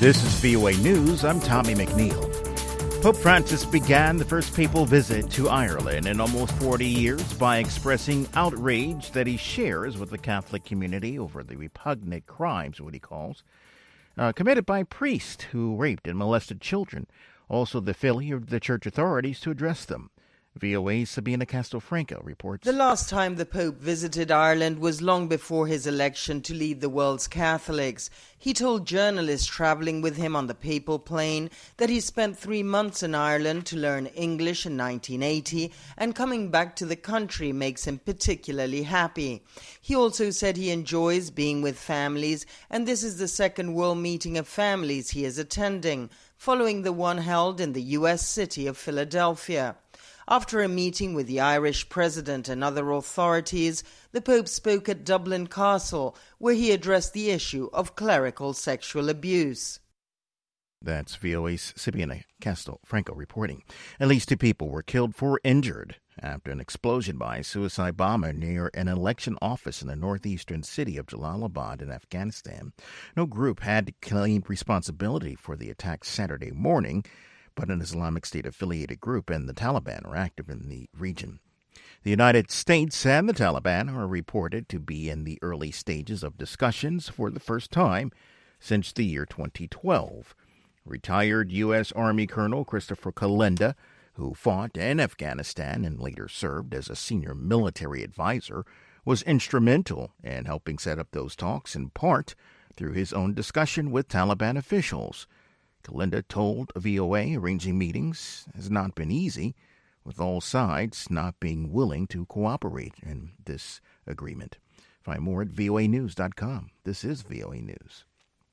This is VOA News. I'm Tommy McNeil. Pope Francis began the first papal visit to Ireland in almost 40 years by expressing outrage that he shares with the Catholic community over the repugnant crimes, what he calls, committed by priests who raped and molested children. Also, the failure of the church authorities to address them. VOA's Sabina Castelfranco reports. The last time the Pope visited Ireland was long before his election to lead the world's Catholics. He told journalists traveling with him on the papal plane that he spent 3 months in Ireland to learn English in 1980, and coming back to the country makes him particularly happy. He also said he enjoys being with families, and this is the second World Meeting of Families he is attending, following the one held in the U.S. city of Philadelphia. After a meeting with the Irish president and other authorities, the Pope spoke at Dublin Castle, where he addressed the issue of clerical sexual abuse. That's VOA's Sabina Castelfranco reporting. At least 2 people were killed or injured after an explosion by a suicide bomber near an election office in the northeastern city of Jalalabad in Afghanistan. No group had claimed responsibility for the attack Saturday morning, but an Islamic State-affiliated group and the Taliban are active in the region. The United States and the Taliban are reported to be in the early stages of discussions for the first time since the year 2012. Retired U.S. Army Colonel Christopher Kalenda, who fought in Afghanistan and later served as a senior military advisor, was instrumental in helping set up those talks, in part through his own discussion with Taliban officials. Kalenda told VOA arranging meetings has not been easy, with all sides not being willing to cooperate in this agreement. Find more at voanews.com. This is VOA News.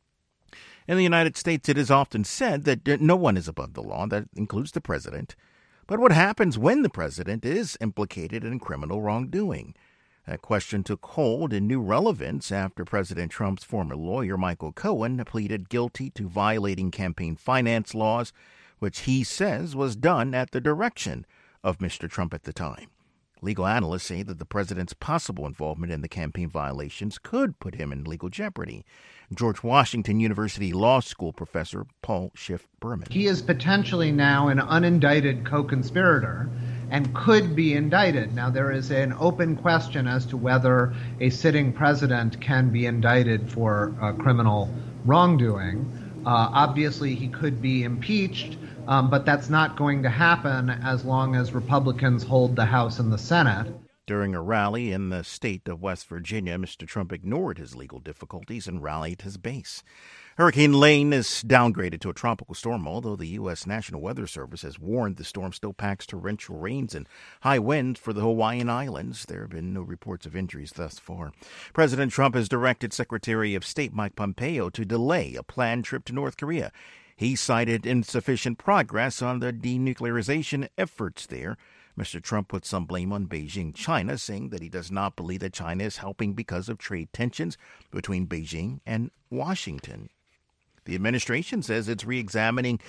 In the United States, it is often said that no one is above the law. That includes the president. But what happens when the president is implicated in criminal wrongdoing? That question took hold in new relevance after President Trump's former lawyer, Michael Cohen, pleaded guilty to violating campaign finance laws, which he says was done at the direction of Mr. Trump at the time. Legal analysts say that the president's possible involvement in the campaign violations could put him in legal jeopardy. George Washington University Law School professor Paul Schiff Berman. He is potentially now an unindicted co-conspirator and could be indicted. Now, there is an open question as to whether a sitting president can be indicted for criminal wrongdoing. Obviously, he could be impeached, but that's not going to happen as long as Republicans hold the House and the Senate. During a rally in the state of West Virginia, Mr. Trump ignored his legal difficulties and rallied his base. Hurricane Lane is downgraded to a tropical storm, although the U.S. National Weather Service has warned the storm still packs torrential rains and high winds for the Hawaiian Islands. There have been no reports of injuries thus far. President Trump has directed Secretary of State Mike Pompeo to delay a planned trip to North Korea. He cited insufficient progress on the denuclearization efforts there. Mr. Trump put some blame on Beijing, China, saying that he does not believe that China is helping because of trade tensions between Beijing and Washington. The administration says it's re-examining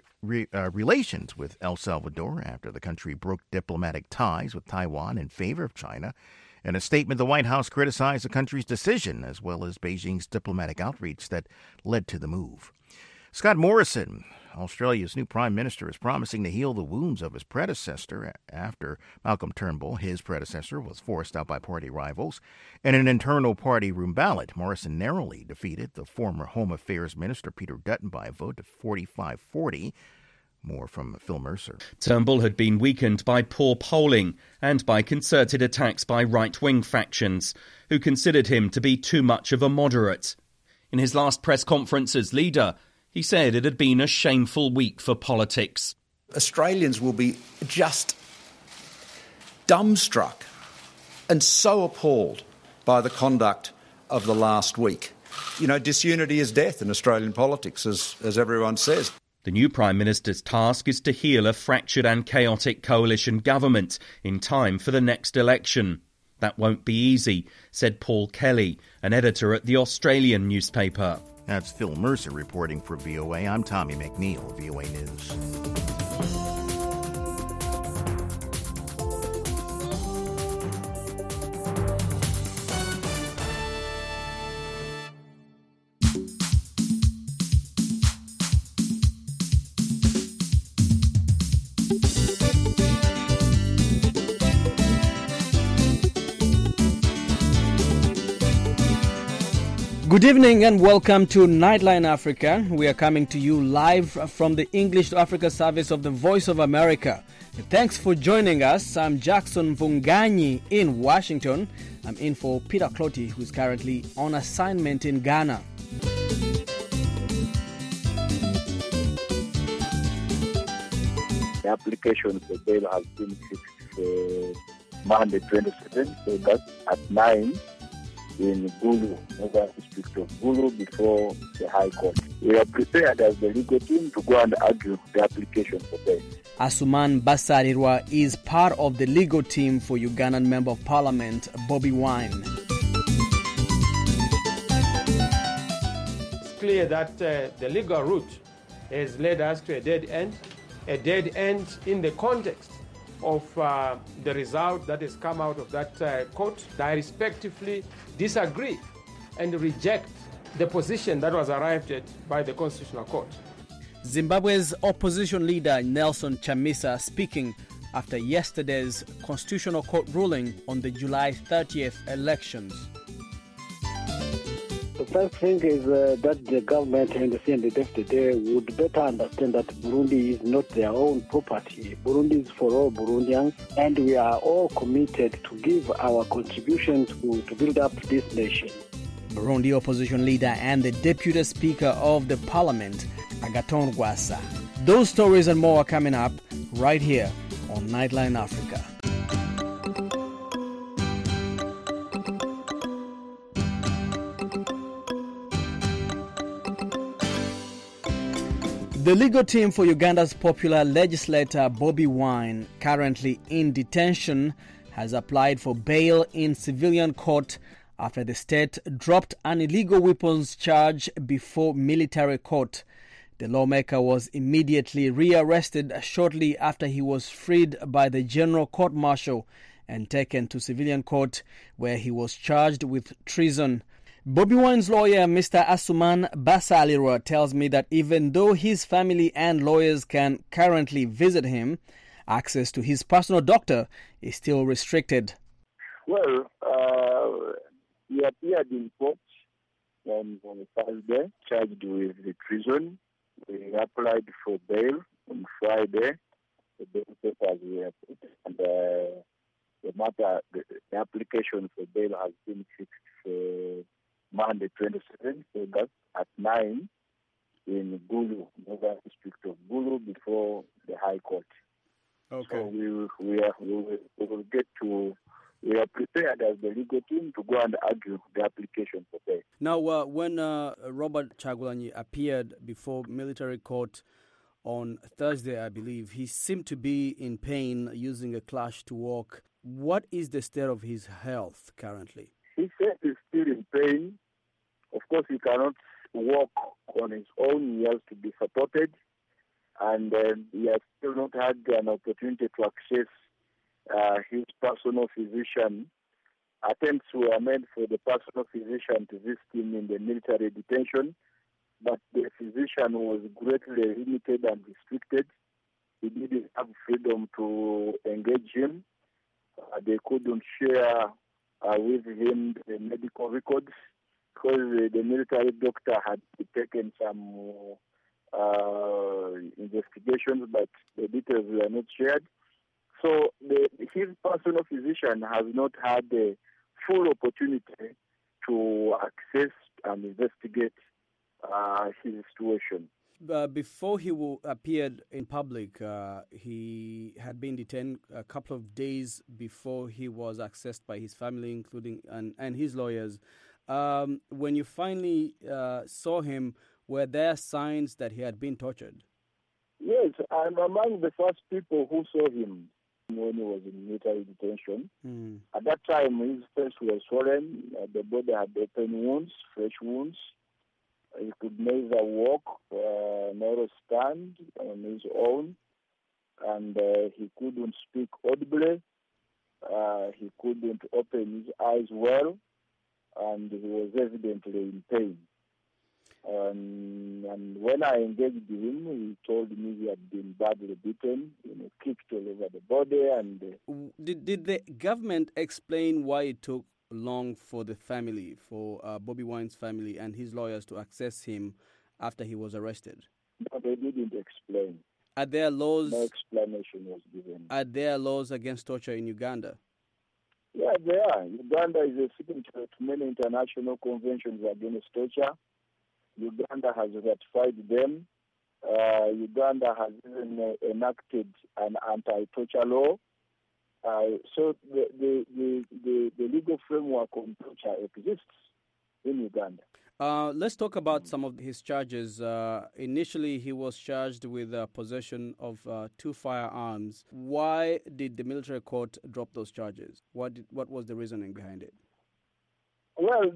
relations with El Salvador after the country broke diplomatic ties with Taiwan in favor of China. In a statement, the White House criticized the country's decision, as well as Beijing's diplomatic outreach that led to the move. Scott Morrison, Australia's new Prime Minister, is promising to heal the wounds of his predecessor after Malcolm Turnbull, his predecessor, was forced out by party rivals. In an internal party room ballot, Morrison narrowly defeated the former Home Affairs Minister Peter Dutton by a vote of 45-40. More from Phil Mercer. Turnbull had been weakened by poor polling and by concerted attacks by right-wing factions, who considered him to be too much of a moderate. In his last press conference as leader, he said it had been a shameful week for politics. Australians will be just dumbstruck and so appalled by the conduct of the last week. You know, disunity is death in Australian politics, as everyone says. The new Prime Minister's task is to heal a fractured and chaotic coalition government in time for the next election. That won't be easy, said Paul Kelly, an editor at the Australian newspaper. That's Phil Mercer reporting for VOA. I'm Tommy McNeil, VOA News. Good evening and welcome to Nightline Africa. We are coming to you live from the English to Africa service of the Voice of America. Thanks for joining us. I'm Jackson Vunganyi in Washington. I'm in for Peter Clotty, who's currently on assignment in Ghana. The application for bail has been fixed for Monday 27th August at 9 in Gulu, Northern District of Gulu, before the High Court. We are prepared as the legal team to go and argue the application for bail. Asuman Basalirwa is part of the legal team for Ugandan Member of Parliament Bobi Wine. It's clear that the legal route has led us to a dead end in the context of the result that has come out of that court. I respectively disagree and reject the position that was arrived at by the Constitutional Court. Zimbabwe's opposition leader Nelson Chamisa speaking after yesterday's Constitutional Court ruling on the July 30th elections. The first thing is that the government and the CNDF today would better understand that Burundi is not their own property. Burundi is for all Burundians, and we are all committed to give our contribution to build up this nation. Burundi opposition leader and the Deputy Speaker of the Parliament, Agathon Rwasa. Those stories and more are coming up right here on Nightline Africa. The legal team for Uganda's popular legislator Bobi Wine, currently in detention, has applied for bail in civilian court after the state dropped an illegal weapons charge before military court. The lawmaker was immediately rearrested shortly after he was freed by the General Court Martial and taken to civilian court, where he was charged with treason. Bobi Wine's lawyer, Mr. Asuman Basalirwa, tells me that even though his family and lawyers can currently visit him, access to his personal doctor is still restricted. Well, he appeared in court on Thursday, charged with the treason. We applied for bail on Friday. The bail papers were put, and the application for bail has been fixed for Monday 27th August at 9 in Gulu, Northern District of Gulu, before the High Court. Okay. So we are prepared as the legal team to go and argue the application for bail. Now, when Robert Kyagulanyi appeared before military court on Thursday, I believe, he seemed to be in pain, using a clutch to walk. What is the state of his health currently? He said he's still in pain. Of course, he cannot walk on his own. He has to be supported. And he has still not had an opportunity to access his personal physician. Attempts were made for the personal physician to visit him in the military detention, but the physician was greatly limited and restricted. He didn't have freedom to engage him. They couldn't share with him the medical records because the military doctor had taken some investigations, but the details were not shared. So his personal physician has not had the full opportunity to access and investigate his situation. Before he appeared in public, he had been detained a couple of days before he was accessed by his family, including and his lawyers. When you finally saw him, were there signs that he had been tortured? Yes, I'm among the first people who saw him when he was in military detention. At that time, his face was swollen. The body had open wounds, fresh wounds. He could neither walk nor stand on his own, and he couldn't speak audibly. He couldn't open his eyes well, and he was evidently in pain. And when I engaged him, he told me he had been badly beaten, kicked all over the body. And did the government explain why it took long for the family, for Bobi Wine's family and his lawyers to access him after he was arrested? No, they didn't explain. Are there laws? No explanation was given. Are there laws against torture in Uganda? Yeah, there are. Uganda is a signatory to many international conventions against torture. Uganda has ratified them. Uganda has even enacted an anti-torture law. So the legal framework on torture exists in Uganda. Let's talk about some of his charges. Initially, he was charged with possession of 2 firearms. Why did the military court drop those charges? What was the reasoning behind it? Well,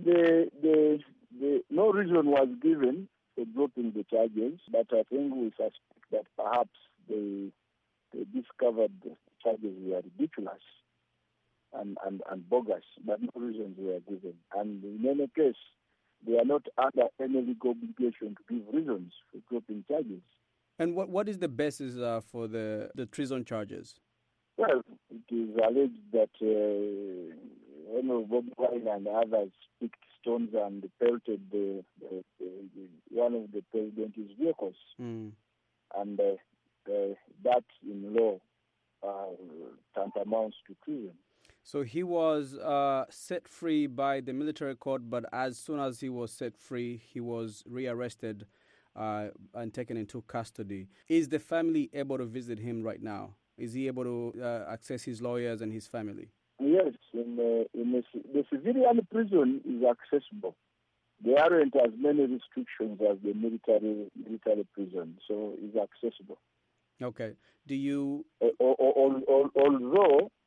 no reason was given for dropping the charges, but I think we suspect that perhaps they discovered the charges were ridiculous and bogus, but no reasons were given. And in any case, they are not under any legal obligation to give reasons for dropping charges. And what is the basis for the treason charges? Well, it is alleged that Bobi Wine and others picked stones and pelted one of the president's vehicles. And that in law tantamounts to treason. So he was set free by the military court, but as soon as he was set free, he was rearrested and taken into custody. Is the family able to visit him right now? Is he able to access his lawyers and his family? Yes, the civilian prison is accessible. There aren't as many restrictions as the military prison, so it's accessible. Okay. Do you? Although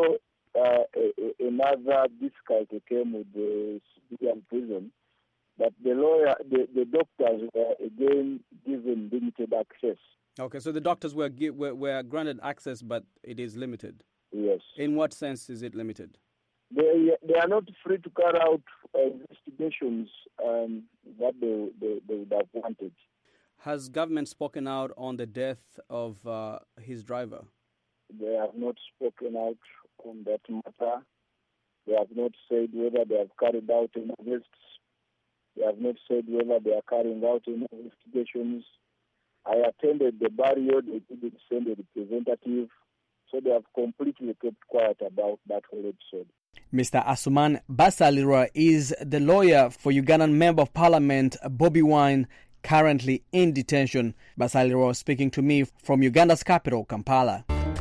another difficulty came with the civilian prison, but the doctors were again given limited access. Okay, so the doctors were granted access, but it is limited. Yes. In what sense is it limited? They are not free to carry out investigations that they would have wanted. Has government spoken out on the death of his driver? They have not spoken out on that matter. They have not said whether they have carried out any arrests. They have not said whether they are carrying out any investigations. I attended the burial. They didn't send a representative. So they have completely kept quiet about that whole episode. Mr. Asuman Basalirwa is the lawyer for Ugandan Member of Parliament Bobi Wine, currently in detention. Basalirwa speaking to me from Uganda's capital, Kampala.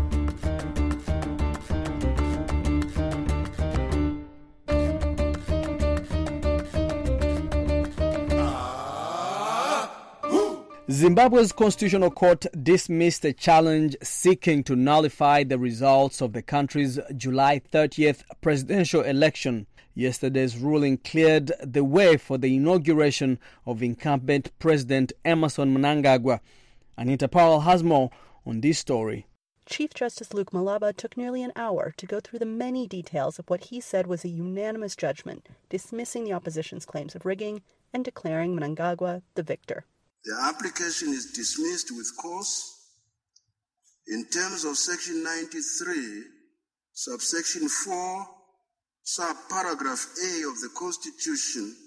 Zimbabwe's Constitutional Court dismissed a challenge seeking to nullify the results of the country's July 30th presidential election. Yesterday's ruling cleared the way for the inauguration of incumbent President Emmerson Mnangagwa. Anita Powell has more on this story. Chief Justice Luke Malaba took nearly an hour to go through the many details of what he said was a unanimous judgment, dismissing the opposition's claims of rigging and declaring Mnangagwa the victor. The application is dismissed with cause in terms of Section 93, subsection 4, subparagraph A of the Constitution.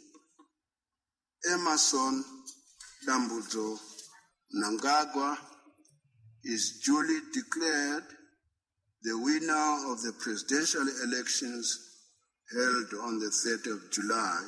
Emmerson Dambudzo Mnangagwa is duly declared the winner of the presidential elections held on the 3rd of July,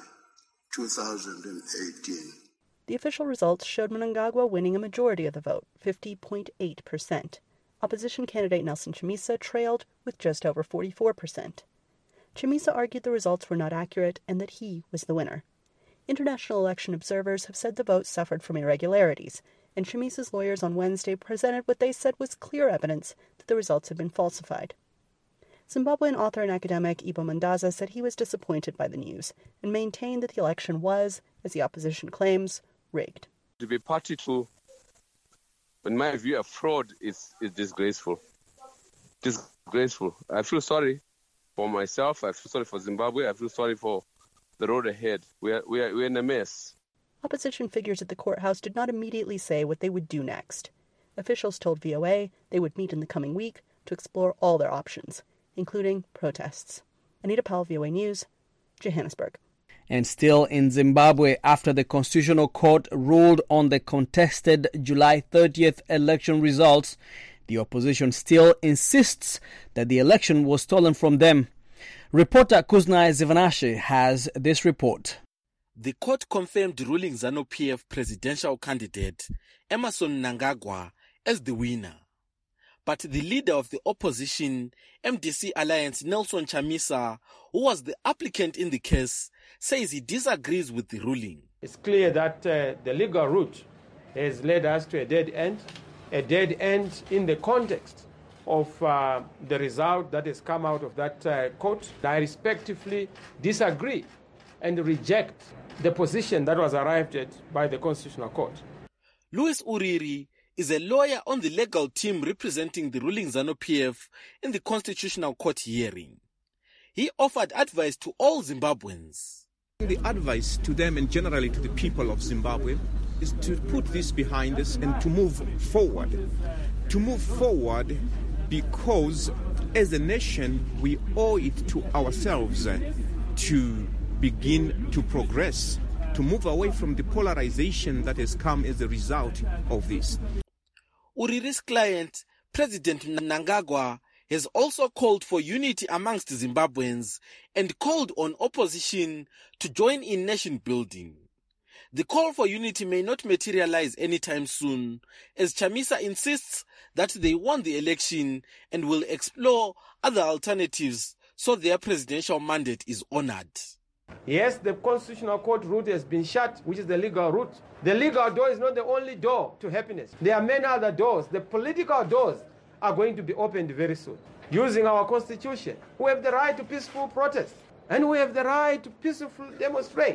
2018. The official results showed Mnangagwa winning a majority of the vote, 50.8%. Opposition candidate Nelson Chamisa trailed with just over 44%. Chamisa argued the results were not accurate and that he was the winner. International election observers have said the vote suffered from irregularities, and Chamisa's lawyers on Wednesday presented what they said was clear evidence that the results had been falsified. Zimbabwean author and academic Ibo Mandaza said he was disappointed by the news and maintained that the election was, as the opposition claims, rigged. To be party to, in my view, a fraud is disgraceful. Disgraceful. I feel sorry for myself. I feel sorry for Zimbabwe. I feel sorry for the road ahead. We're in a mess. Opposition figures at the courthouse did not immediately say what they would do next. Officials told VOA they would meet in the coming week to explore all their options, including protests. Anita Powell, VOA News, Johannesburg. And still in Zimbabwe, after the Constitutional Court ruled on the contested July 30th election results, the opposition still insists that the election was stolen from them. Reporter Kuznai Zivanashe has this report. The court confirmed ruling ZANU-PF presidential candidate Emmerson Mnangagwa as the winner. But the leader of the opposition, MDC Alliance Nelson Chamisa, who was the applicant in the case, says he disagrees with the ruling. It's clear that the legal route has led us to a dead end in the context of the result that has come out of that court. I respectively disagree and reject the position that was arrived at by the Constitutional Court. Louis Uriri is a lawyer on the legal team representing the ruling ZANU-PF in the Constitutional Court hearing. He offered advice to all Zimbabweans. The advice to them and generally to the people of Zimbabwe is to put this behind us and to move forward. To move forward because as a nation we owe it to ourselves to begin to progress, to move away from the polarization that has come as a result of this. Uriri's client, President Mnangagwa, has also called for unity amongst Zimbabweans and called on opposition to join in nation building. The call for unity may not materialize anytime soon, as Chamisa insists that they won the election and will explore other alternatives so their presidential mandate is honored. Yes, the Constitutional Court route has been shut, which is the legal route. The legal door is not the only door to happiness. There are many other doors. The political doors are going to be opened very soon. Using our Constitution, we have the right to peaceful protest, and we have the right to peacefully demonstrate.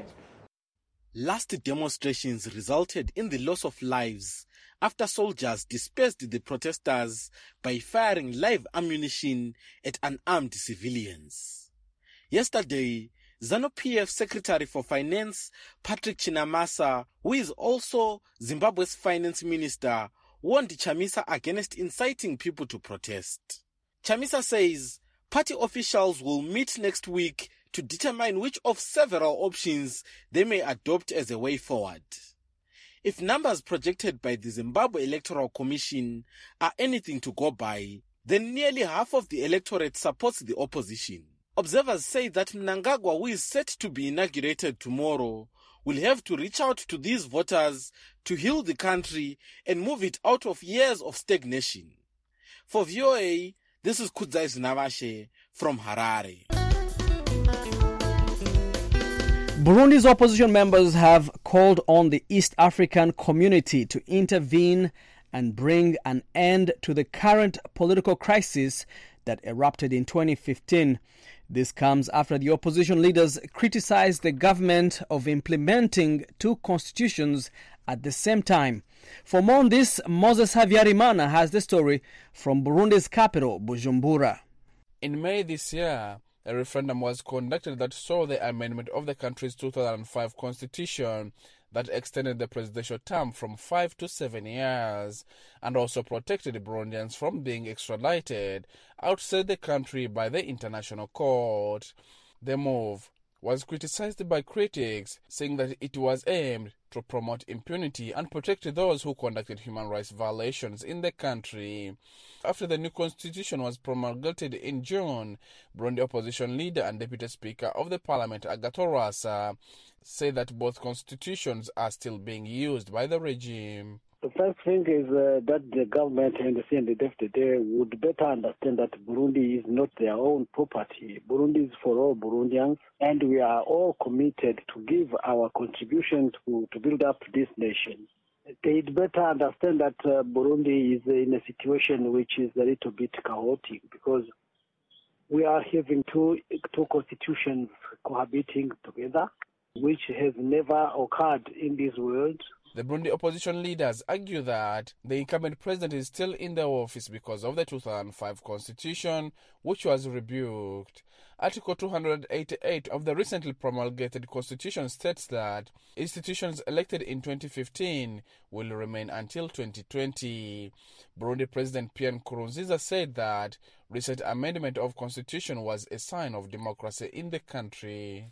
Last demonstrations resulted in the loss of lives after soldiers dispersed the protesters by firing live ammunition at unarmed civilians. Yesterday, ZANU-PF Secretary for Finance Patrick Chinamasa, who is also Zimbabwe's finance minister, warned Chamisa against inciting people to protest. Chamisa says party officials will meet next week to determine which of several options they may adopt as a way forward. If numbers projected by the Zimbabwe Electoral Commission are anything to go by, then nearly half of the electorate supports the opposition. Observers say that Mnangagwa, who is set to be inaugurated tomorrow, will have to reach out to these voters to heal the country and move it out of years of stagnation. For VOA, this is Kudzai Zinavashe from Harare. Burundi's opposition members have called on the East African community to intervene and bring an end to the current political crisis that erupted in 2015. This comes after the opposition leaders criticized the government of implementing two constitutions at the same time. For more on this, Moses Havyarimana has the story from Burundi's capital, Bujumbura. In May this year, a referendum was conducted that saw the amendment of the country's 2005 constitution that extended the presidential term from 5 to 7 years and also protected Burundians from being extradited outside the country by the International Court. The move was criticized by critics, saying that it was aimed to promote impunity and protect those who conducted human rights violations in the country. After the new constitution was promulgated in June, Burundi opposition leader and deputy speaker of the parliament, Agathon Rwasa, say that both constitutions are still being used by the regime. The first thing is that the government and the CNDD-FDD would better understand that Burundi is not their own property. Burundi is for all Burundians, and we are all committed to give our contribution to build up this nation. They'd better understand that Burundi is in a situation which is a little bit chaotic because we are having two constitutions cohabiting together, which has never occurred in this world. The Burundi opposition leaders argue that the incumbent president is still in the office because of the 2005 constitution, which was rebuked. Article 288 of the recently promulgated constitution states that institutions elected in 2015 will remain until 2020. Burundi President Pierre Nkurunziza said that recent amendment of constitution was a sign of democracy in the country.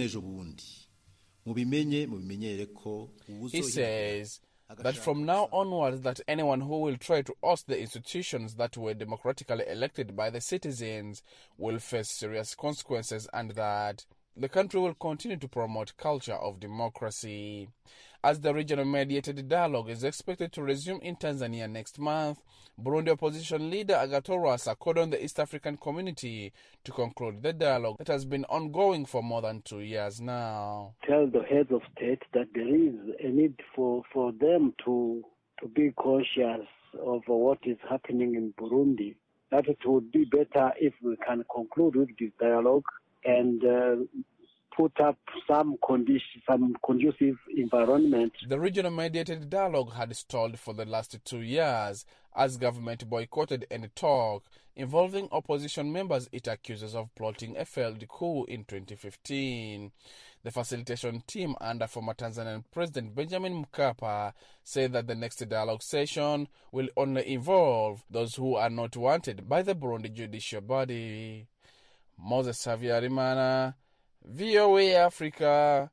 He says that from now onwards that anyone who will try to oust the institutions that were democratically elected by the citizens will face serious consequences, and that the country will continue to promote culture of democracy. As the regional mediated dialogue is expected to resume in Tanzania next month, Burundi opposition leader Agathon Rwasa called on the East African community to conclude the dialogue that has been ongoing for more than 2 years now. Tell the heads of state that there is a need for them to be cautious of what is happening in Burundi, that it would be better if we can conclude with this dialogue and put up some conducive environment. The regional mediated dialogue had stalled for the last 2 years as government boycotted any talk involving opposition members it accuses of plotting a failed coup in 2015. The facilitation team under former Tanzanian President Benjamin Mkapa said that the next dialogue session will only involve those who are not wanted by the Burundi judicial body. Moses Havyarimana, VOA Africa,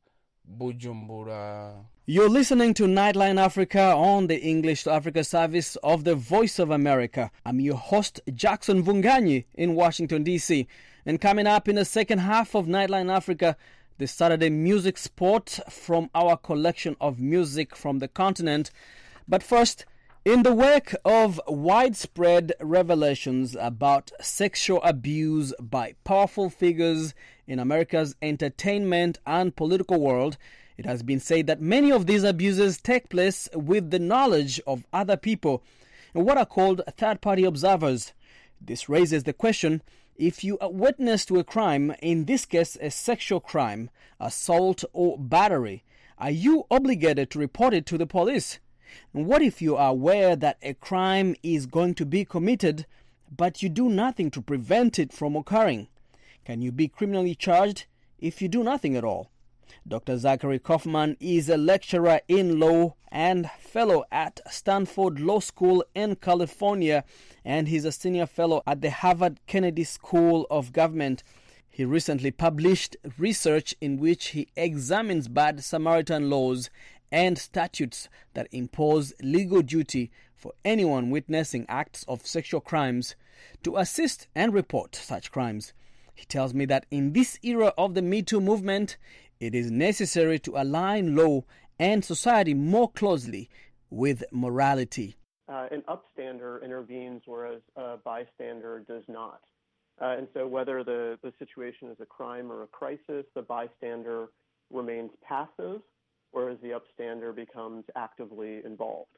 Bujumbura. You're listening to Nightline Africa on the English to Africa service of the Voice of America. I'm your host, Jackson Vunganyi in Washington, D.C. And coming up in the second half of Nightline Africa, the Saturday music spot from our collection of music from the continent. But first, in the wake of widespread revelations about sexual abuse by powerful figures in America's entertainment and political world, it has been said that many of these abuses take place with the knowledge of other people, what are called third-party observers. This raises the question, if you are witness to a crime, in this case a sexual crime, assault or battery, are you obligated to report it to the police? And what if you are aware that a crime is going to be committed, but you do nothing to prevent it from occurring? Can you be criminally charged if you do nothing at all? Dr. Zachary Kaufman is a lecturer in law and fellow at Stanford Law School in California, and he's a senior fellow at the Harvard Kennedy School of Government. He recently published research in which he examines bad Samaritan laws and statutes that impose legal duty for anyone witnessing acts of sexual crimes to assist and report such crimes. He tells me that in this era of the Me Too movement, it is necessary to align law and society more closely with morality. An upstander intervenes, whereas a bystander does not. And so whether the situation is a crime or a crisis, the bystander remains passive, whereas the upstander becomes actively involved.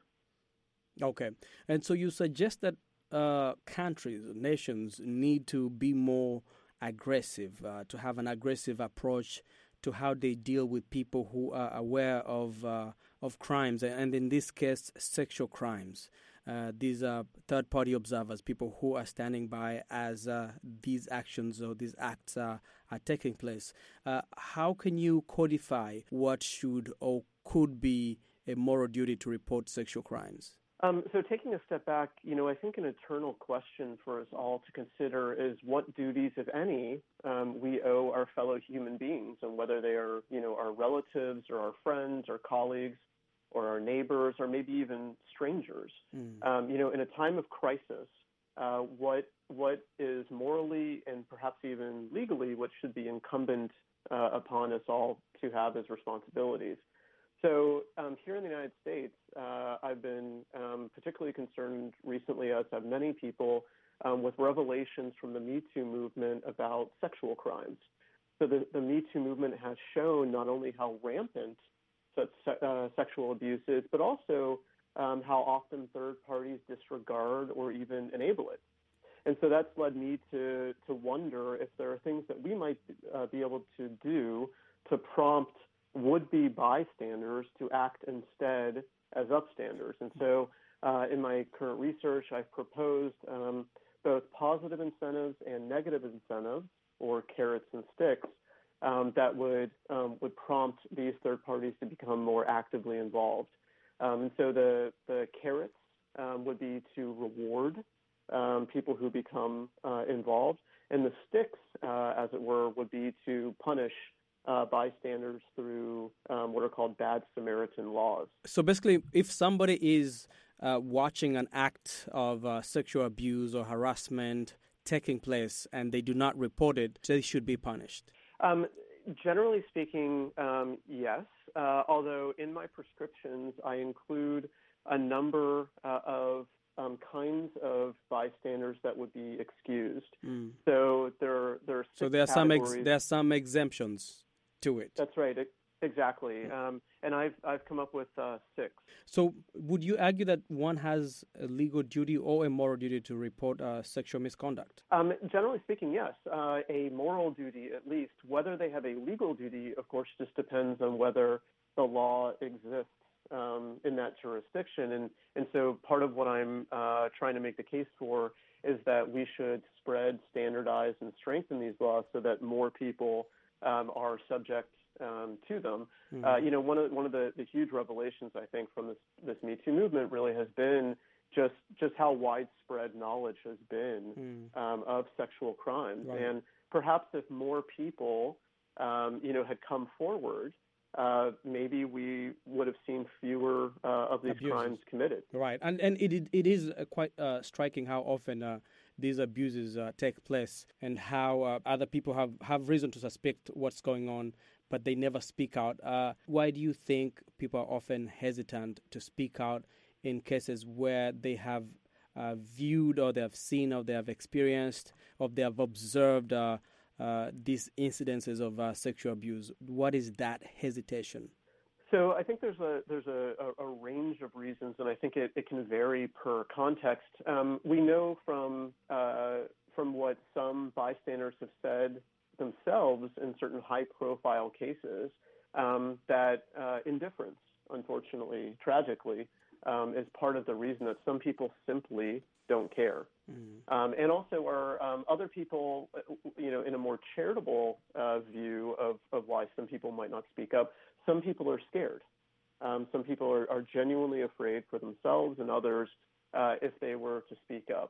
Okay. And so you suggest that countries, nations need to be more aggressive, to have an aggressive approach to how they deal with people who are aware of crimes, and in this case, sexual crimes. These are third-party observers, people who are standing by as these actions or these acts are taking place. How can you codify what should or could be a moral duty to report sexual crimes? So taking a step back, I think an eternal question for us all to consider is what duties, if any, we owe our fellow human beings, and whether they are, our relatives or our friends or colleagues or our neighbors or maybe even strangers. In a time of crisis, what is morally and perhaps even legally what should be incumbent upon us all to have as responsibilities. So here in the United States, I've been particularly concerned recently, as have many people, with revelations from the Me Too movement about sexual crimes. So the Me Too movement has shown not only how rampant such sexual abuse is, but also how often third parties disregard or even enable it. And so that's led me to wonder if there are things that we might be able to do to prompt would-be bystanders to act instead as upstanders. And so in my current research, I've proposed both positive incentives and negative incentives, or carrots and sticks, that would prompt these third parties to become more actively involved. And so the carrots would be to reward people who become involved, and the sticks, as it were, would be to punish bystanders through what are called bad Samaritan laws. So basically, if somebody is watching an act of sexual abuse or harassment taking place and they do not report it, they should be punished? Generally speaking, yes. Although in my prescriptions, I include a number of kinds of bystanders that would be excused. So there are six categories. There are some exemptions to it. That's right. Exactly. And I've come up with 6. So would you argue that one has a legal duty or a moral duty to report sexual misconduct? Generally speaking, yes. A moral duty, at least. Whether they have a legal duty, of course, just depends on whether the law exists in that jurisdiction. And so part of what I'm trying to make the case for is that we should spread, standardize, and strengthen these laws so that more people are subject to them. One of the huge revelations, I think, from this Me Too movement really has been just how widespread knowledge has been of sexual crimes. Right. And perhaps if more people, had come forward, maybe we would have seen fewer of these abuses. Crimes committed. Right, and it is quite striking how often these abuses take place, and how other people have reason to suspect what's going on, but they never speak out. Why do you think people are often hesitant to speak out in cases where they have viewed, or they have seen, or they have experienced, or they have observed these incidences of sexual abuse? What is that hesitation? So I think there's a range of reasons, and I think it can vary per context. We know from what some bystanders have said themselves in certain high-profile cases that indifference, unfortunately, tragically, is part of the reason that some people simply don't care. And also are other people, in a more charitable view of why some people might not speak up, some people are scared. Some people are genuinely afraid for themselves and others if they were to speak up.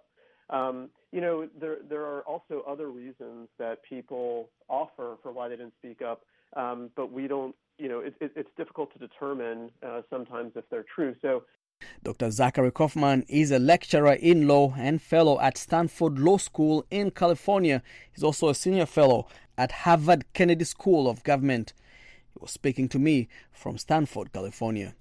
There are also other reasons that people offer for why they didn't speak up, but we don't, it's difficult to determine sometimes if they're true. So, Dr. Zachary Kaufman is a lecturer in law and fellow at Stanford Law School in California. He's also a senior fellow at Harvard Kennedy School of Government. He was speaking to me from Stanford, California.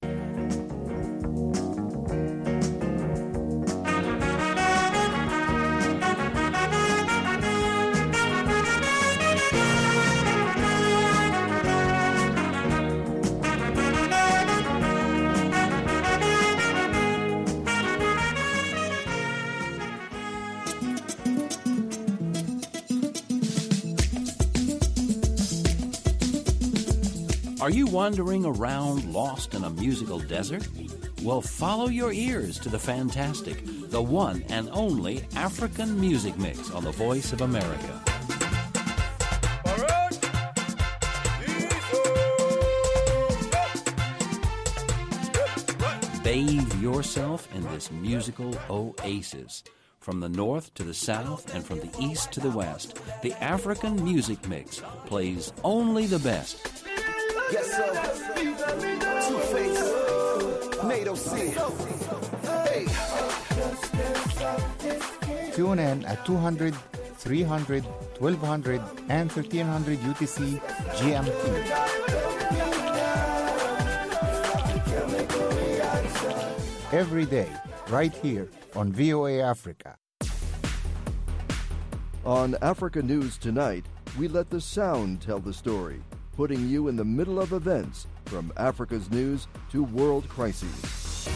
Are you wandering around lost in a musical desert? Well, follow your ears to the fantastic, the one and only African Music Mix on the Voice of America. Bathe yourself in this musical oasis. From the north to the south and from the east to the west, the African Music Mix plays only the best. Yes, sir. Two-Face, NATO C. Hey. Tune in at 200, 300, 1200, and 1300 UTC GMT. Every day, right here on VOA Africa. On Africa News Tonight, we let the sound tell the story, putting you in the middle of events from Africa's news to world crises.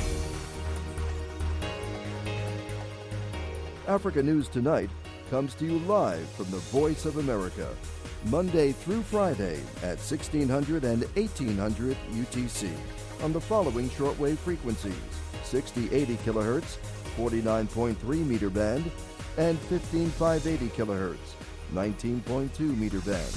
Africa News Tonight comes to you live from the Voice of America. Monday through Friday at 1600 and 1800 UTC on the following shortwave frequencies: 6080 kHz, 49.3 meter band, and 15580 kHz, 19.2 meter band.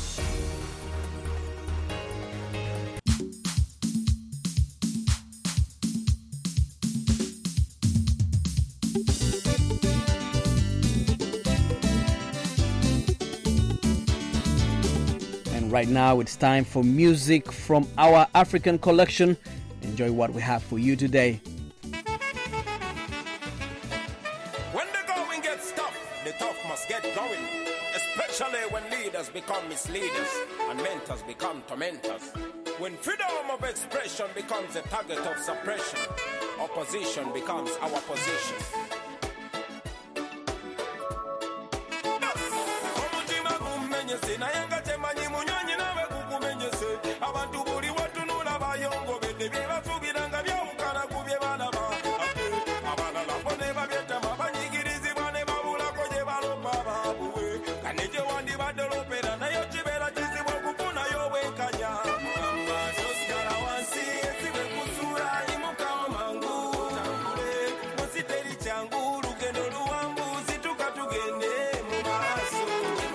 Right now, it's time for music from our African collection. Enjoy what we have for you today. When the going gets tough, the tough must get going. Especially when leaders become misleaders and mentors become tormentors. When freedom of expression becomes a target of suppression, opposition becomes our position. Abantu buli watunula bayongo bede byebasubiranga byawukana ku bye baana abalala bo ne babyetama banyigirizibwa ne babulako gye balomba baabuwe kane gye wandibadde lopera nayo kibeera kizibu okufunayo obwenkanya sosigala wansi esibe kusuula imukawo mangu tambule musiteri kyangu lugendo luwanvu situka tugende mu maaso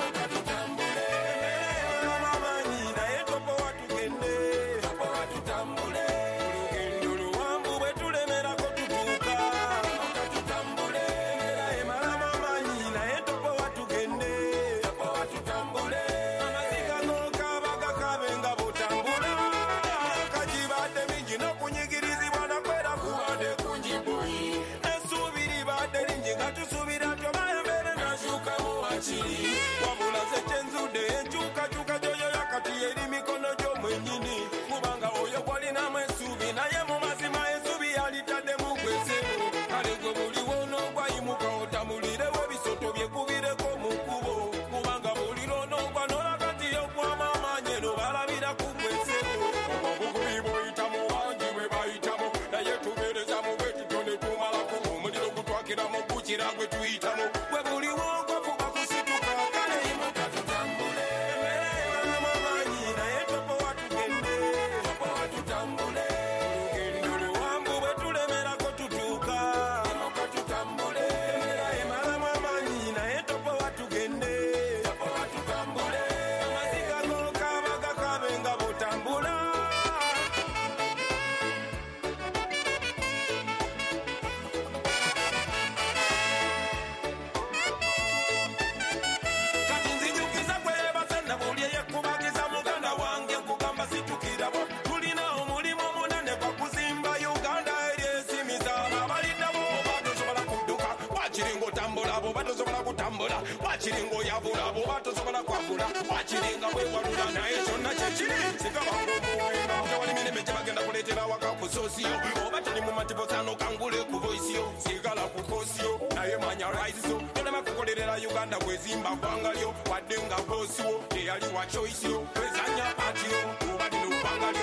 wabula zekyenzude enkyukakyuka gyoyo yakati eri mikono gy'omwenyini kubanga oyo gwalinamu ensuubi naye mu mazima ensuubi yalitaddemu gwesemu kale gwe buliwo n'ogwayimuka otamulirewo ebisoto byekubireko mu kkubo kubanga buliro n'ogwa n'olakati yokwama amaanyi eno balabira ku gwesemu obukubi bw'oyitamu bangi bwe bayitamu naye tubeereza mu bwe tutyo ne tumalako omuliro gutwakiramu gukira gwe tuyitamu gwe buliwo wachiringo yabula bo batosobola kwabula wachiringa bwewalula naye kyonna kyekiri sikabangomuwenda mutawalimine meje bagenda kuleetera waka ku sosiyo oba tuli mu matibosano kangule ku voisiyo sigala ku kosiyo naye manya raisiyo tolema kukolerera uganda bwezimba gwangalyo wadde nga bosiwo teyali wa choisiyo twezanya patiyo oba lino gwangalyo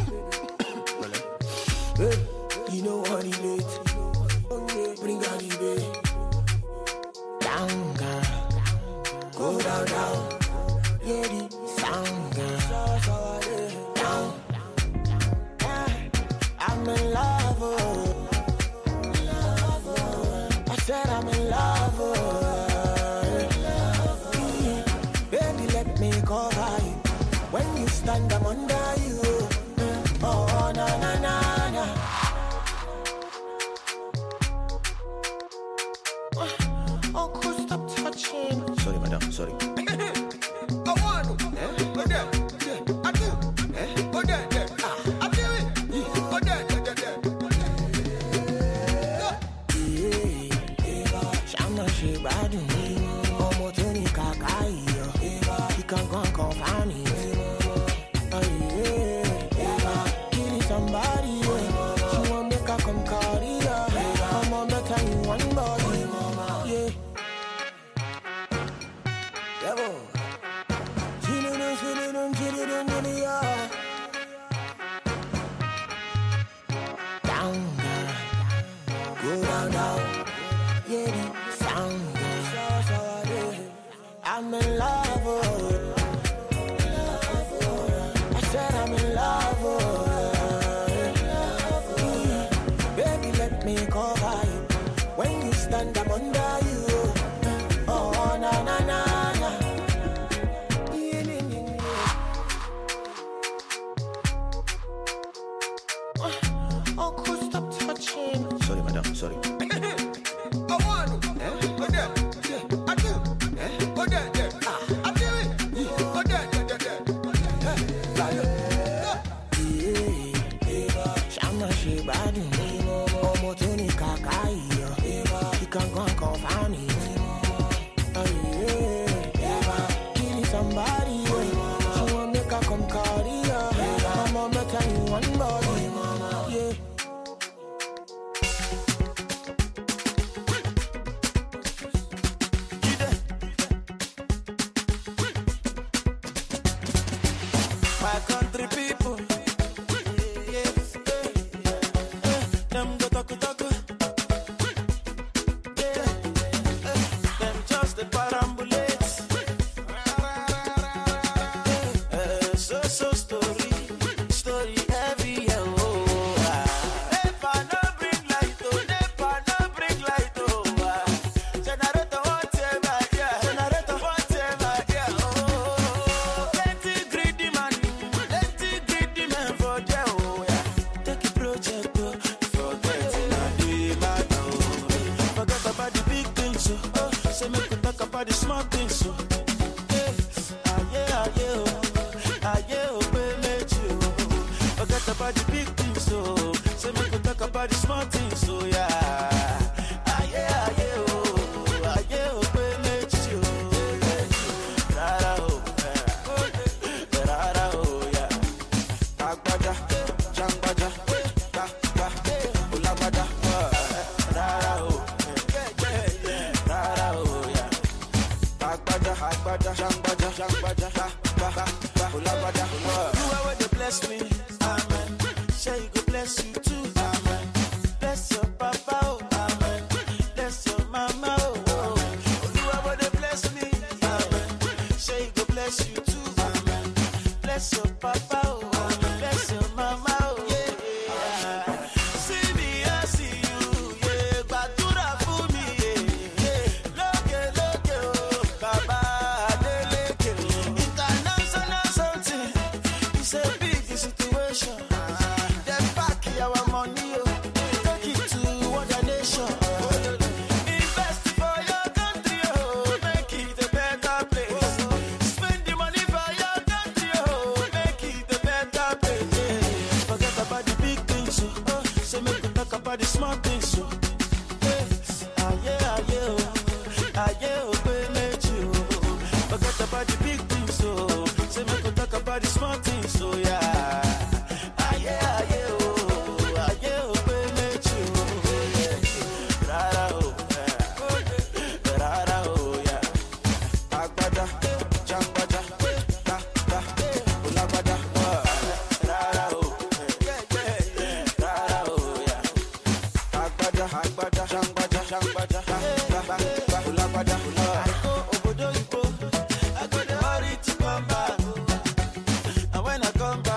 You know what he made. Bring out the baby. stand, I'm under you. Oh, na na na na. Uncle, stop touching. Sorry, madam, sorry. I want to. Go there. I do. Go there. I do it. Go there. Shama she bad me. Omo teni kakai yo. He can go and confine me. Killing somebody. She want make her come carry her. I'ma better in one body. Yeah. Devil. Down, go down, down. Yeah, the sound. I'm in love. I said I'm in love. Baby, let me cover you. When you stand, I'm under you. Oh, na na na na. Uncle, stop touching. Sorry, madam, sorry. I want to. Go there. I do. Go there. I do it. Go there. Shama she bad me. Omo teni kakai yo. He can go and confine me. Killing somebody. She want make her come carry her. I'ma better in one body. Yeah. My country people, yes, them go talk, them just the parambulates. So story heavy, Never no bring light, generator whatever, generator whatever, plenty greedy man for there, Take a project, forget it, forget about the big things, say make we talk about the small things, forget about the big things, say make we talk about the small things, You are the bless me, amen. Say you go bless you too, amen. Bless your papa, oh, amen. Bless your mama, oh. You are the bless me, amen. Say you go bless you too, amen. Bless your papa, oh, amen. Bless your mama, oh, yeah. See me, I see you, yeah. Batura for me, yeah. Look, oh, Baba. International something, it's a big situation. Then back our money, take it to other nation. Invest for your country, make it a better place. Spend the money for your country, make it a better place. Forget about the big things, say make we talk about the small things. Forget about the big things, say make we talk about the small things, I go the hurry to come back, and when I come back.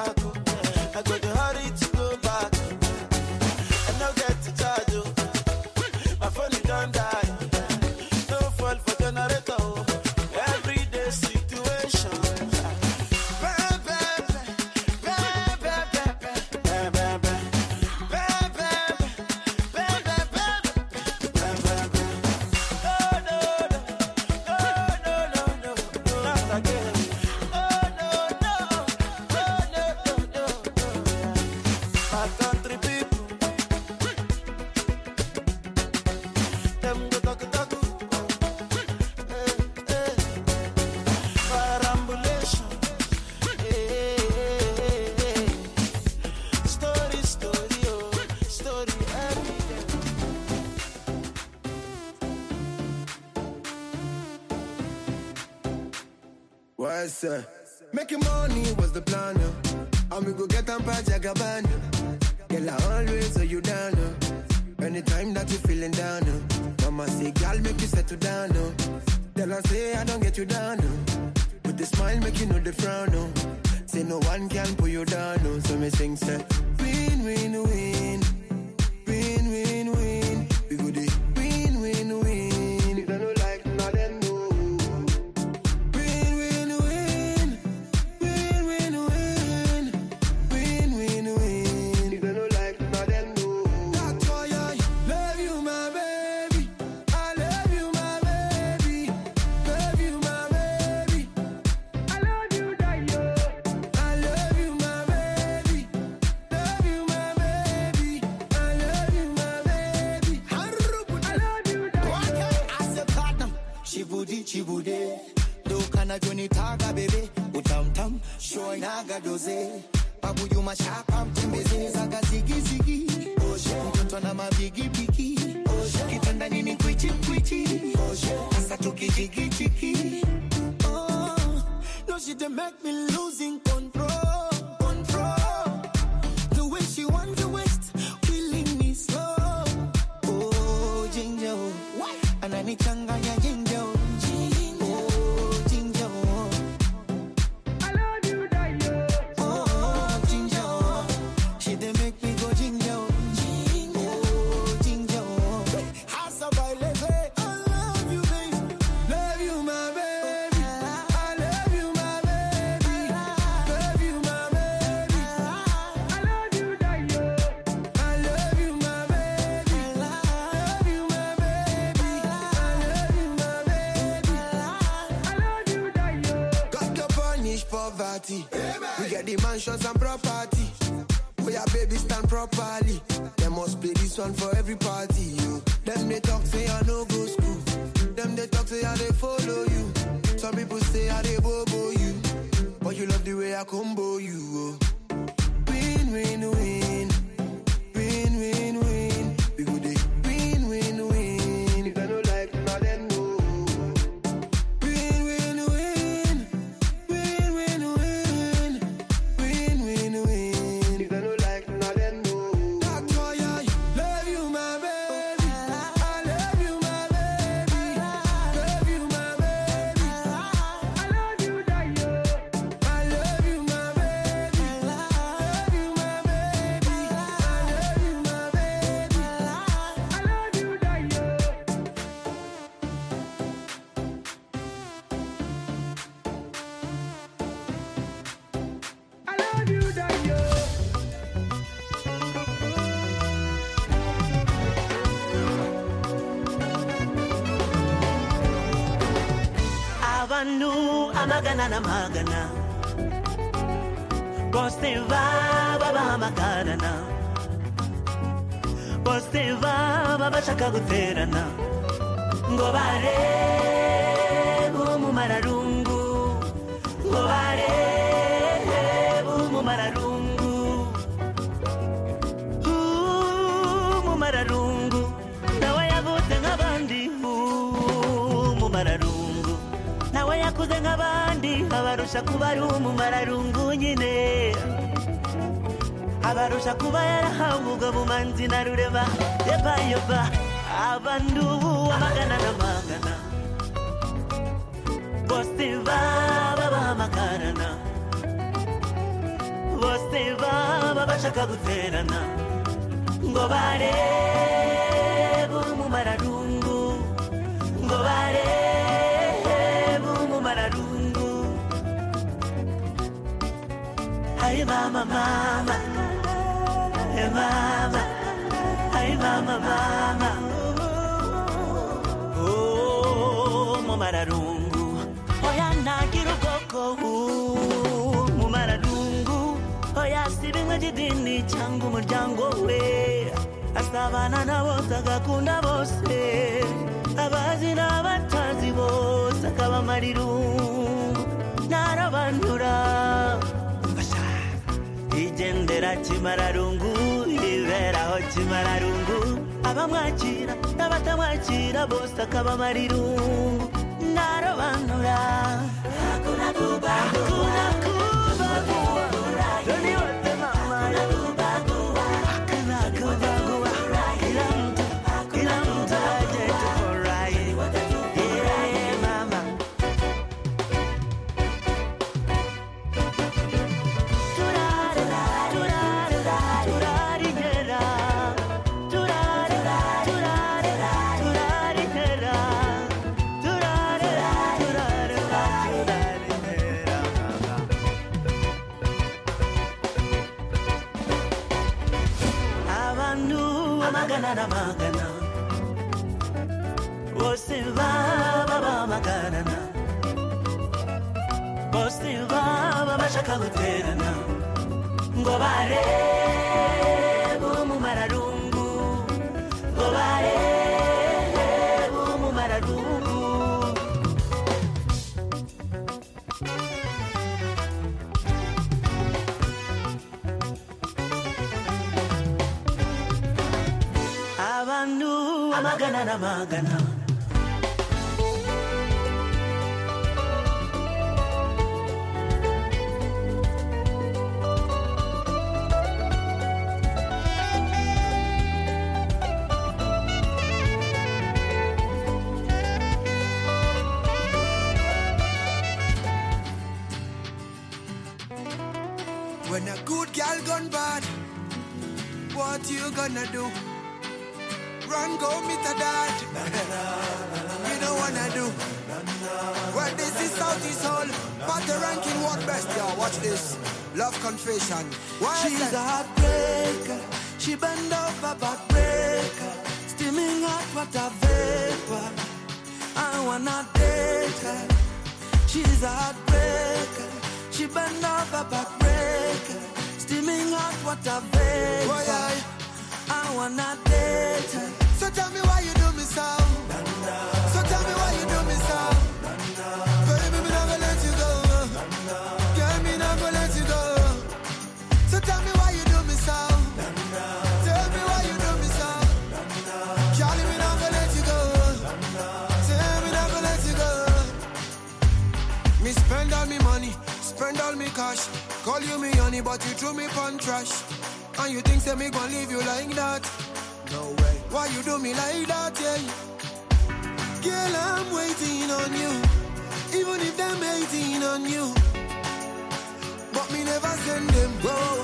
sir. Making money was the plan, and we go get them by Jagaban. Girl, I always hold you down, anytime that you feeling down, Mama say, girl, make you settle down, Then I say, I don't get you down, with the smile, make you know the frown, Say no one can pull you down, So me sing, say, win, win, win, win, win, win. We go the win, win, win. If I don't like, now then no. Win, win, win, win, win, win, win, win, win. If I don't like, now then no. That's why I love you, my baby. I love you, my baby. Love you, my baby. I love you, Dayo. I love you, my baby. Love you, my baby. I love you, my baby. I love you, Dayo. As a partner, Chibudi, do kana joni taga baby, utam show naga doze, babu you mashapa mtembeze zaga zigi, mtoto na mabigi bigi, kitanda nini kwichi, asa tukijigi. Oh, no she dey make me losing control. The way she want to waste, killing me slow. Oh, ginger, ananichanganya ginger. We get the mansions and property. We are baby stand properly. There must be this one for every party. You. Them they talk say I no go school. Them they talk say I they follow you. Some people say I they bobo you. But you love the way I combo you. Win, win, win. Win, win, win. We go dey win, win, win. If I don't like, now then no. Magana Bosteva baba makarana Bosteva baba shaka guterana Ngobare bumu mararungu Ngobare bumu mararungu Mu mararungu Nawa yavute ngabandi mu mararungu Nawa yakuze ngabandi abarusha kuba ari umumararungu nyine abarusha kuba yarahawe umugabo manzi na rureba yeba abandu amagana n'amagana bose baba makarana bose baba bashaka guterana ngo barebe umumararungu ngo barebe umumararungu ay mama hey mama ay mama oh umumararungu oya nagira ubwoko umumararungu oya sibimwe didini cyangwa umuryango we asabana na bose agakunda bose abazi n'abatazi bose akabamararungu narabanura igendera kimararungu iberaho kimararungu abamwakira n'abatamwakira bose akabamararungu narabanura hakuna When a good girl gone bad, what you gonna do? Run, go meet a dad. You don't wanna do. Well, this is Southeast Hall, but the ranking what best, y'all. Watch this. Love confession. Why she's a heartbreaker. She bend over backbreaker. Steaming hot water vapor. I wanna date her. She's a heartbreaker. She bend over backbreaker. Steaming hot water vapor. I wanna date her. So tell me why you do me so. So tell me why you do me so. Baby, me never let you go. Girl, me never let you go. So tell me why you do me so. Tell me why you do me so. Charlie, me never let you go. Tell me never let you go. Me spend all me money, spend all me cash. Call you me honey, but you threw me pon trash. And you think say me gon' leave you like that? No way. Why you do me like that, yeah? Girl, I'm waiting on you. Even if them hating on you. But me never send them, whoa.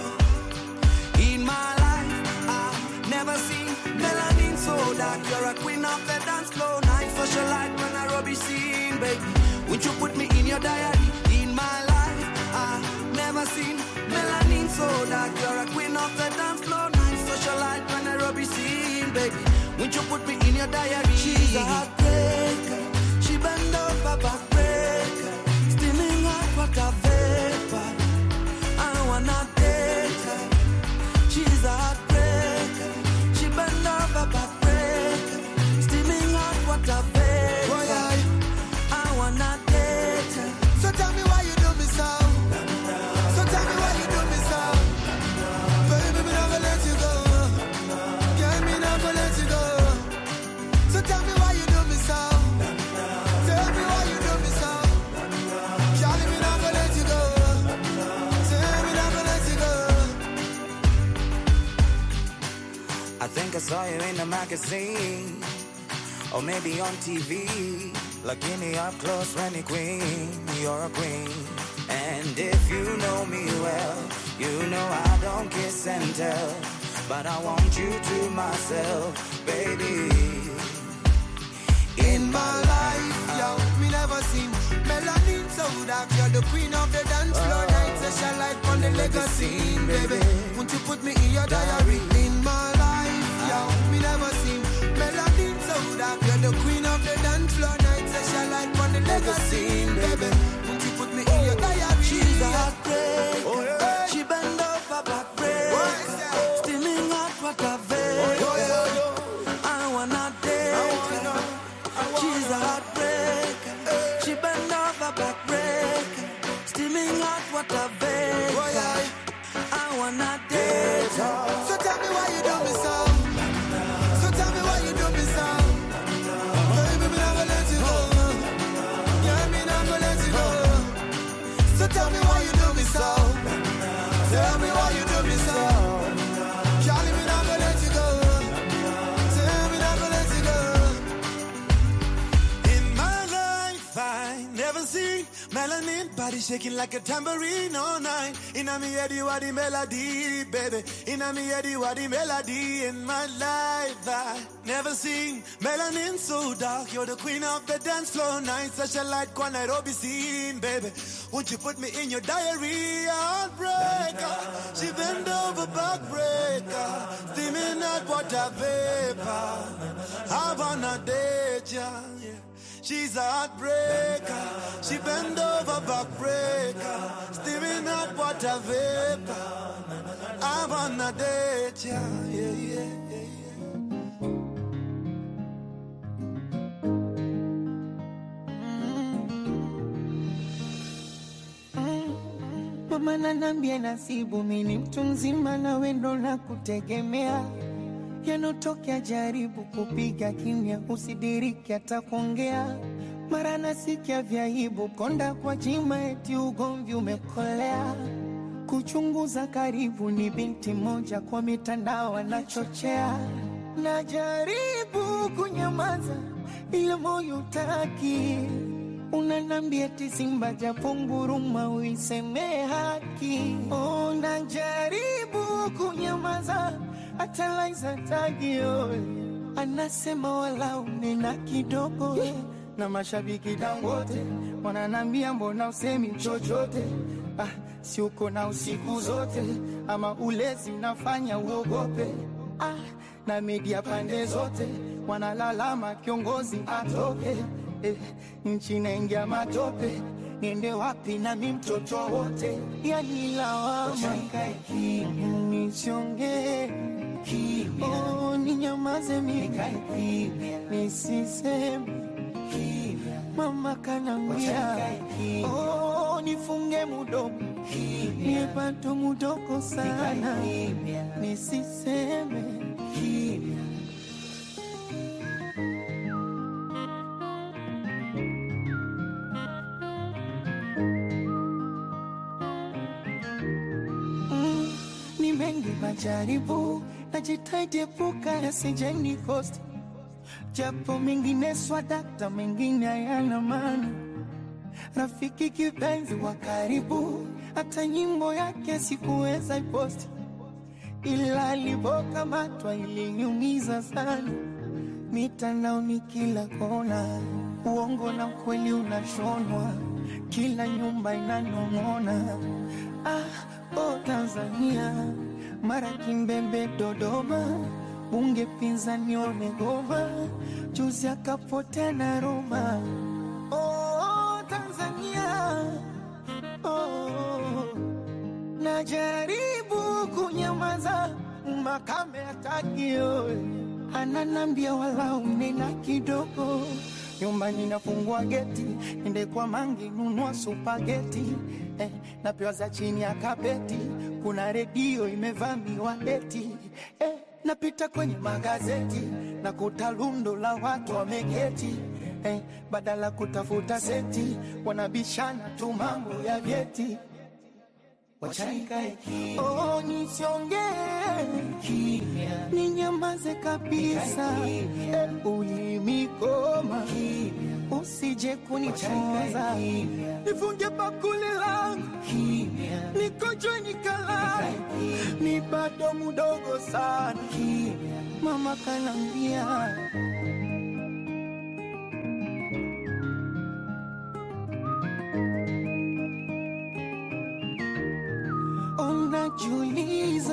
In my life, I've never seen melanin so dark. You're a queen of the dance floor. Nice socialite when I rubbish scene, baby. Would you put me in your diary? In my life, I've never seen melanin so dark. You're a queen of the dance floor. Nice socialite when I rubbish scene, baby. Would you put me in your diary? She's a heartbreaker. She bend over backbreaker. Steaming hot water vapor. I wanna date her. She's a heartbreaker. She bend over backbreaker. Steaming hot water vapor. I wanna date her. So tell me why you do me so. So tell me why you do me so. Baby, me never let you go. Girl, me never let you go. So tell me why you do me so. Tell me why you do me so. Charlie, me never let you go. Tell me never let you go. I think I saw you in the magazine, or maybe on TV. Looking me up close when you're queen, you're a queen. And if you know me well, you know I don't kiss and tell. But I want you to myself, baby. In my life, yo, me never seen melanin so dark. You're the queen of the dance floor. Night session light on the legacy, baby. Won't you put me in your diary? In my life, yo, me never seen melanin so dark. You're the queen of the dance floor. Night session light on the legacy, baby. Won't you put me in your diary? She's a heartbreaker. She bend over backbreaker. Steaming hot water vapor. I wanna date her. She's a heartbreaker. She bend over backbreaker. Steaming hot water vapor. I wanna date her. So tell me why Tell me why you do me so. Charlie, me not gonna let you go. Tell me not gonna let you go. In my life, I never seen melanin body shaking like a tambourine all night. Inna me head you are the melody, baby. Inna me head you are the melody. In my life, I never seen melanin so dark. You're the queen of the dance floor night. Such a light one Nairobi scene, baby. Won't you put me in your diary? Heartbreaker, she bend over backbreaker, steaming hot water vapor. I wanna date ya, yeah. She's a heartbreaker, she bend over backbreaker, steaming hot water vapor. I wanna date ya, yeah, yeah, yeah. Mama nanambia nasibu mini mtu mzima na wendo na kutegemea. Yanotokea jaribu kupiga kimya, usidiriki hata kuongea. Mara nasikia vyaibu konda kwa jima eti ugomvi umekolea. Kuchunguza karibu ni binti moja kwa mitandao anachochea. Najaribu kunyamaza ila moyo utaki. Unanambia eti simba japo nguruma uiseme haki. Oh, najaribu kunyamaza hata Laiza tagio. Anasema wala unena kidogo. Na mashabiki Dangote wananambia mbona usemi chochote. Si uko na usiku zote ama ulezi unafanya uogope. Na media pande zote wanalalama kiongozi atoke. Nchi naingia matope, niende wapi na mimi mtoto wote. Yani lawama nisiongee, oh ninyamaze mimi nisiseme. Mama kanambia oh nifunge mudomo, niepato mudoko sana nisiseme. Majaribu najitahidi epuka yasije nikoste, japo mengine swadakta mengine hayana maana. Rafiki kipenzi wa karibu hata nyimbo yake sikuweza iposti, ila alipokamatwa iliniumiza sana. Mitandaoni kila kona, uongo na kweli unashonwa, kila nyumba inanong'ona. Oh Tanzania, mara Kimbembe Dodoma, bunge pinzani Onegoma, juzi akapotea na Roma. Oh Tanzania, oh najaribu kunyamaza, Makame hataki. Ananambia wala unena kidogo, nyumbani nafungua geti, nende kwa Mangi nunua supageti. Napewa za chini ya kapeti, kuna redio imevamiwa eti. Napita kwenye magazeti na kutalundo la watu wameketi. Badala kutafuta seti, wanabishana tu mambo ya vyeti. Wachanikae kimya, oh nisiongee kimya, ninyamaze kabisa. Ulimi koma kimya, usije kunichoza. Nifunge bakuli langu kimya, nikojwe nikalala. Ni bado mudogo sana kimya, mama kanambia. Najiuliza,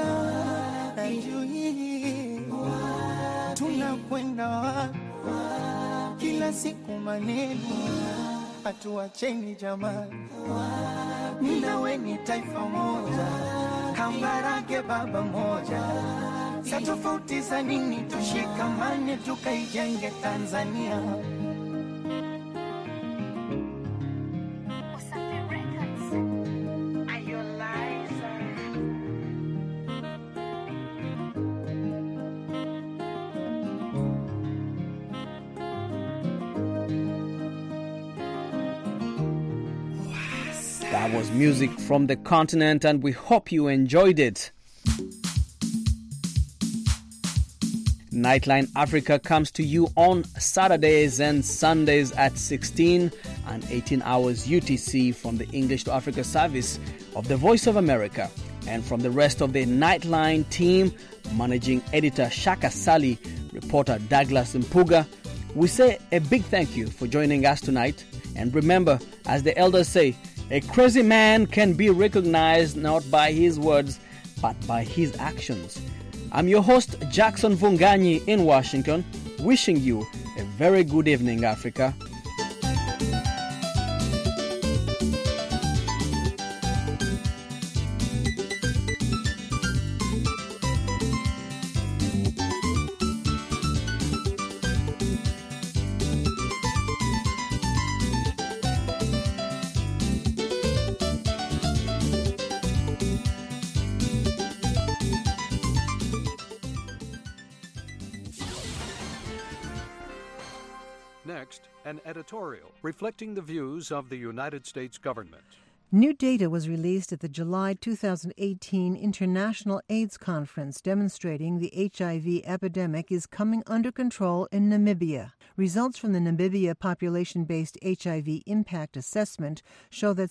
tunakwenda wapi? Kila siku maneno, hatuacheni jamani. Mimi na wewe ni taifa moja, Kambarage baba moja. Sa tofauti za nini? Tushikamane tukaijenge Tanzania. That was music from the continent, and we hope you enjoyed it. Nightline Africa comes to you on Saturdays and Sundays at 16 and 18 hours UTC from the English to Africa service of the Voice of America, and from the rest of the Nightline team, managing editor Shaka Sali, reporter Douglas Mpuga. We say a big thank you for joining us tonight. And remember, as the elders say, a crazy man can be recognized not by his words, but by his actions. I'm your host, Jackson Vunganyi in Washington, wishing you a very good evening, Africa. Next, an editorial reflecting the views of the United States government. New data was released at the July 2018 International AIDS Conference demonstrating the HIV epidemic is coming under control in Namibia. Results from the Namibia population-based HIV impact assessment show that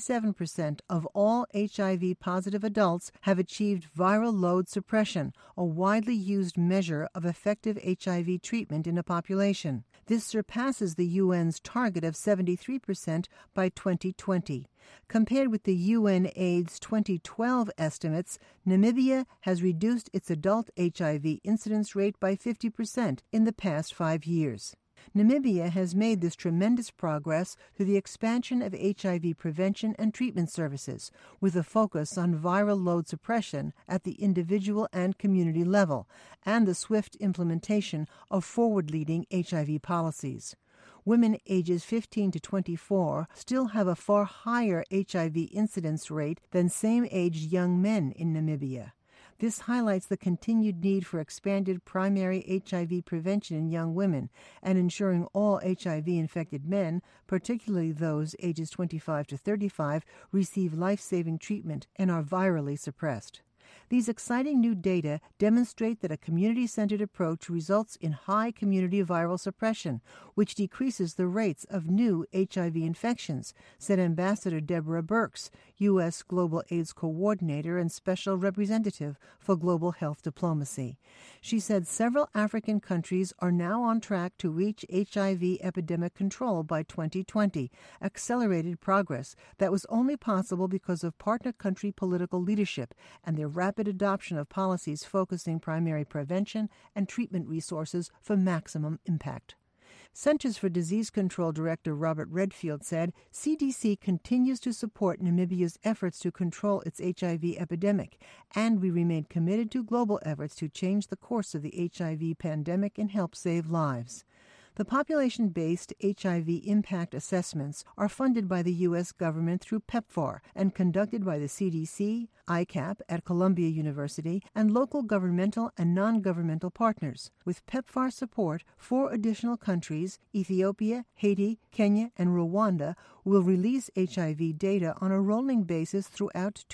77% of all HIV-positive adults have achieved viral load suppression, a widely used measure of effective HIV treatment in a population. This surpasses the UN's target of 73% by 2020. Compared with the UN AIDS 2012 estimates, Namibia has reduced its adult HIV incidence rate by 50% in the past 5 years. Namibia has made this tremendous progress through the expansion of HIV prevention and treatment services, with a focus on viral load suppression at the individual and community level, and the swift implementation of forward-leading HIV policies. Women ages 15 to 24 still have a far higher HIV incidence rate than same-aged young men in Namibia. This highlights the continued need for expanded primary HIV prevention in young women and ensuring all HIV-infected men, particularly those ages 25 to 35, receive life-saving treatment and are virally suppressed. These exciting new data demonstrate that a community-centered approach results in high community viral suppression, which decreases the rates of new HIV infections, said Ambassador Deborah Birx, U.S. Global AIDS Coordinator and Special Representative for Global Health Diplomacy. She said several African countries are now on track to reach HIV epidemic control by 2020, accelerated progress that was only possible because of partner country political leadership and their rapid adoption of policies focusing primary prevention and treatment resources for maximum impact. Centers for Disease Control Director Robert Redfield said CDC continues to support Namibia's efforts to control its HIV epidemic, and we remain committed to global efforts to change the course of the HIV pandemic and help save lives. The population-based HIV impact assessments are funded by the U.S. government through PEPFAR and conducted by the CDC, ICAP at Columbia University, and local governmental and non-governmental partners. With PEPFAR support, 4 additional countries, Ethiopia, Haiti, Kenya, and Rwanda, will release HIV data on a rolling basis throughout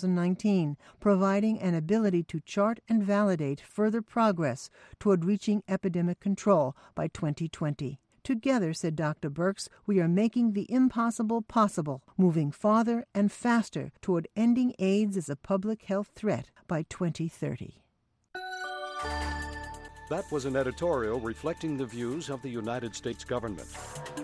2019, providing an ability to chart and validate further progress toward reaching epidemic control by 2020. Together, said Dr. Birx, we are making the impossible possible, moving farther and faster toward ending AIDS as a public health threat by 2030. That was an editorial reflecting the views of the United States government.